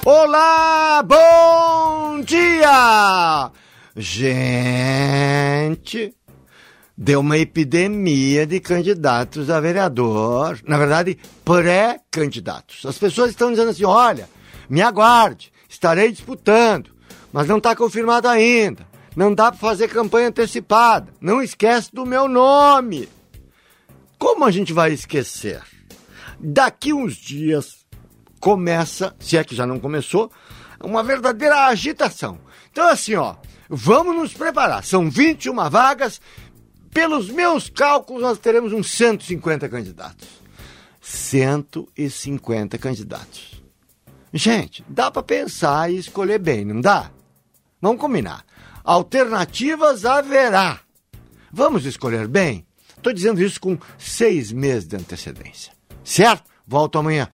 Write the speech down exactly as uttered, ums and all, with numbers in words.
Olá, bom dia! Gente, deu uma epidemia de candidatos a vereador, na verdade, pré-candidatos. As pessoas estão dizendo assim, olha, me aguarde, estarei disputando, mas não está confirmado ainda, não dá para fazer campanha antecipada, não esquece do meu nome. Como a gente vai esquecer? Daqui uns dias começa, se é que já não começou, uma verdadeira agitação. Então assim, ó, vamos nos preparar. São vinte e uma vagas. Pelos meus cálculos, nós teremos uns cento e cinquenta candidatos. cento e cinquenta candidatos. Gente, dá para pensar e escolher bem, não dá? Vamos combinar. Alternativas haverá. Vamos escolher bem? Estou dizendo isso com seis meses de antecedência. Certo? Volto amanhã.